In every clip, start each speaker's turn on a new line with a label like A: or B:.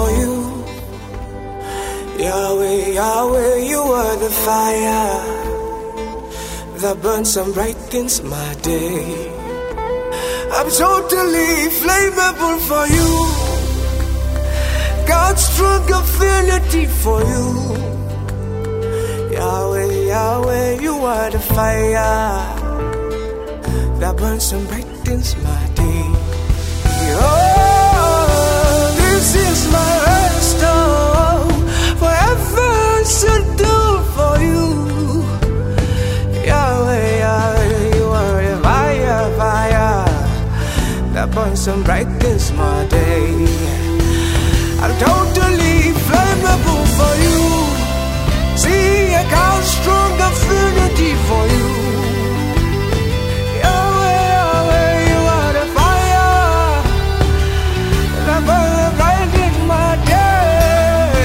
A: for you. Yahweh, Yahweh, you are the fire that burns and brightens my day. I'm totally flammable for you. God's strong affinity for you. Yahweh, Yahweh, you are the fire that burns and brightens my day. Oh, this is my rest, oh, forever I should do for you. Yahweh, Yahweh, you are the fire, fire that burns and brightens my day. I'm totally flammable for you. See, I got strong affinity for you. Yahweh, Yahweh, you are the fire that burns and brightens my day.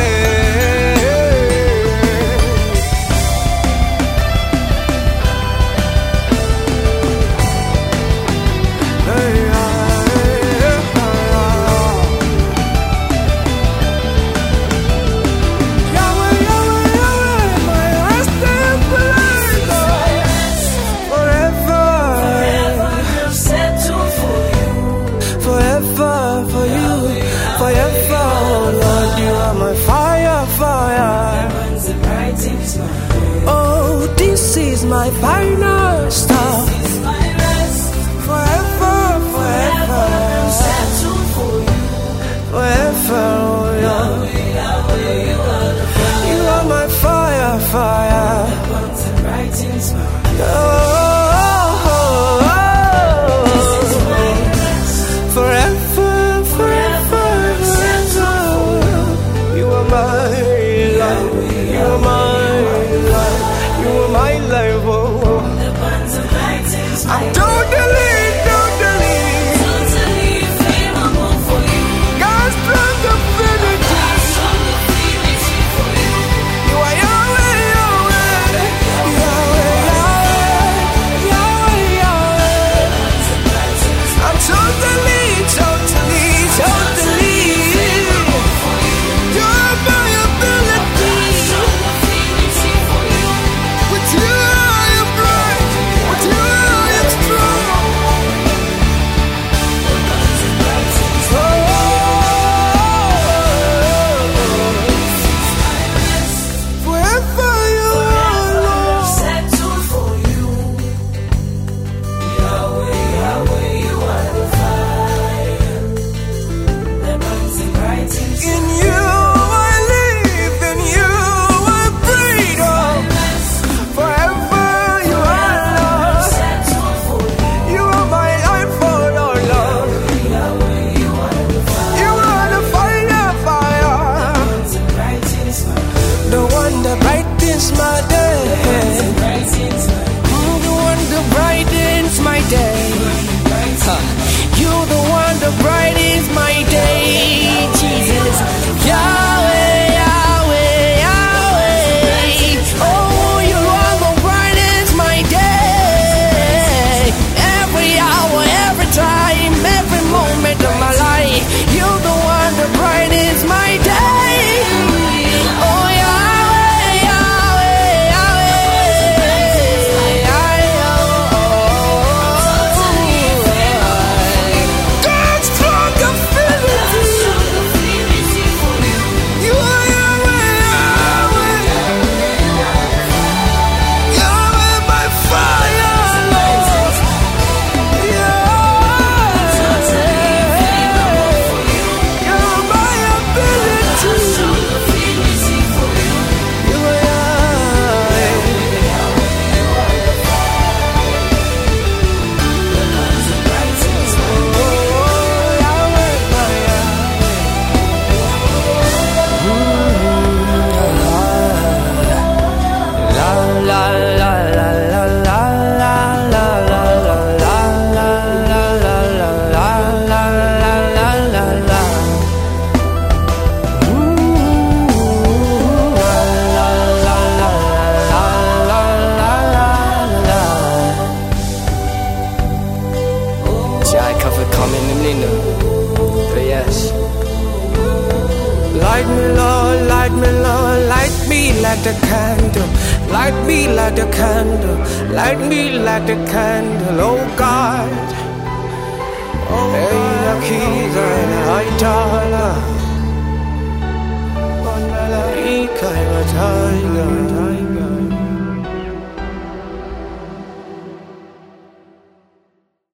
A: Oh, this is my final stop. Forever, forever, forever, oh Lord. You are my fire, fire. Forever, forever, you are my life. You are my life. You are my life. Oh. Light me, Lord, light me, Lord, light me like the candle. Light me like the candle. Light me like the candle, oh God. Hey, the keys are the high dollar. Tiger.